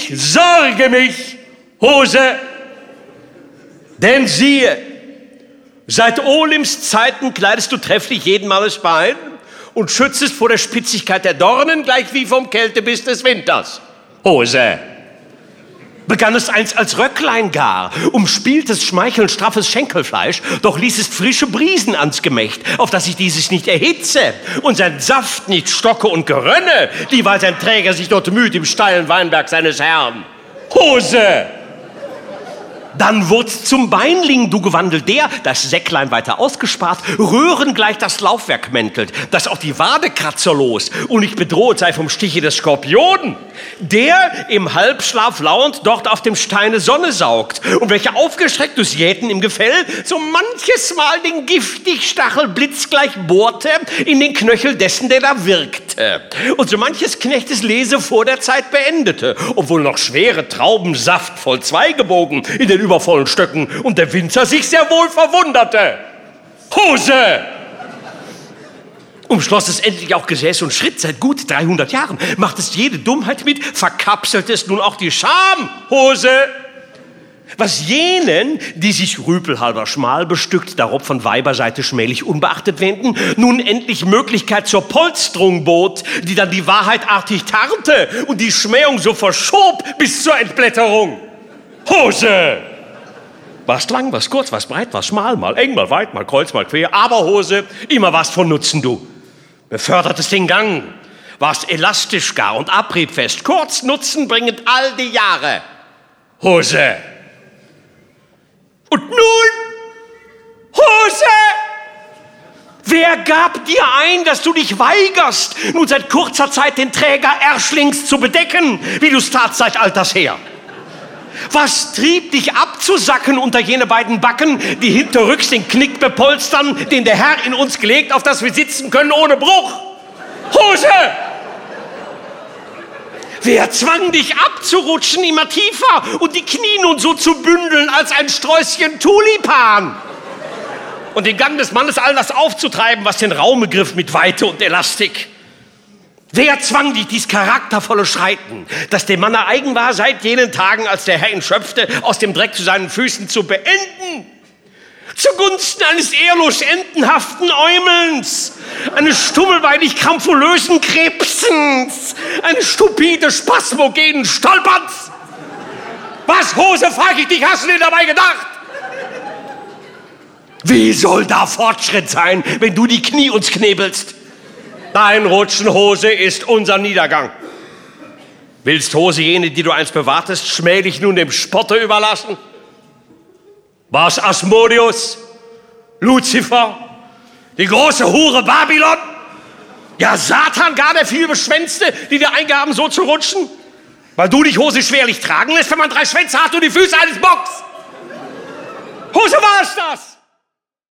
Ich sorge mich, Hose, denn siehe, seit Olims Zeiten kleidest du trefflich jeden Mannes Bein und schützest vor der Spitzigkeit der Dornen, gleich wie vom Kältebiss des Winters. Hose. Begannest einst als Röcklein gar, umspieltest schmeichelnd straffes Schenkelfleisch, doch ließest frische Briesen ans Gemächt, auf dass sich dieses nicht erhitze und sein Saft nicht stocke und gerönne, dieweil sein Träger sich dort müht im steilen Weinberg seines Herrn. Hose! Dann wurdst zum Beinling du gewandelt, der, das Säcklein weiter ausgespart, Röhren gleich das Laufwerk mäntelt, dass auch die Wadekratzer los und nicht bedroht sei vom Stiche des Skorpionen, der im Halbschlaf lauernd dort auf dem Steine Sonne saugt und welcher aufgeschreckt durchs Jäten im Gefell so manches Mal den Giftigstachel blitzgleich bohrte in den Knöchel dessen, der da wirkte und so manches Knechtes Lese vor der Zeit beendete, obwohl noch schwere Trauben saftvoll Zweigebogen in den übervollen Stöcken und der Winzer sich sehr wohl verwunderte. Hose! Umschloss es endlich auch Gesäß und Schritt seit gut 300 Jahren, macht es jede Dummheit mit, verkapselt es nun auch die Scham. Hose! Was jenen, die sich rüpelhalber schmal bestückt, darob von Weiberseite schmählich unbeachtet wenden, nun endlich Möglichkeit zur Polsterung bot, die dann die Wahrheit artig tarnte und die Schmähung so verschob bis zur Entblätterung. Hose! Warst lang, warst kurz, warst breit, warst schmal, mal eng, mal weit, mal kreuz, mal quer, aber Hose, immer warst von Nutzen du. Befördertest den Gang, warst elastisch gar und abriebfest, kurz Nutzen bringend all die Jahre. Hose! Und nun, Hose! Wer gab dir ein, dass du dich weigerst, nun seit kurzer Zeit den Träger erschlingst zu bedecken, wie du's tat seit alters her? Was trieb dich abzusacken unter jene beiden Backen, die hinterrücks den Knick bepolstern, den der Herr in uns gelegt, auf das wir sitzen können ohne Bruch? Hose! Wer zwang dich abzurutschen immer tiefer und die Knie nun so zu bündeln als ein Sträußchen Tulipan? Und den Gang des Mannes all das aufzutreiben, was den Raum begriff mit Weite und Elastik? Wer zwang dich dies charaktervolle Schreiten, das dem Manne eigen war seit jenen Tagen, als der Herr ihn schöpfte, aus dem Dreck zu seinen Füßen zu beenden? Zugunsten eines ehrlos entenhaften Äumelns, eines stummelbeinig krampfulösen Krebsens, eines stupide spasmogenen Stolperns? Was, Hose, frag ich dich, hast du dir dabei gedacht? Wie soll da Fortschritt sein, wenn du die Knie uns knebelst? Dein Rutschen, Hose, ist unser Niedergang. Willst, Hose, jene, die du einst bewahrtest, schmählich nun dem Spotte überlassen? War's Asmodeus, Luzifer, die große Hure Babylon? Ja, Satan, gar der vielbeschwänzte, die dir eingaben, so zu rutschen? Weil du dich, Hose, schwerlich tragen lässt, wenn man 3 Schwänze hat und die Füße eines Bocks. Hose, war es das?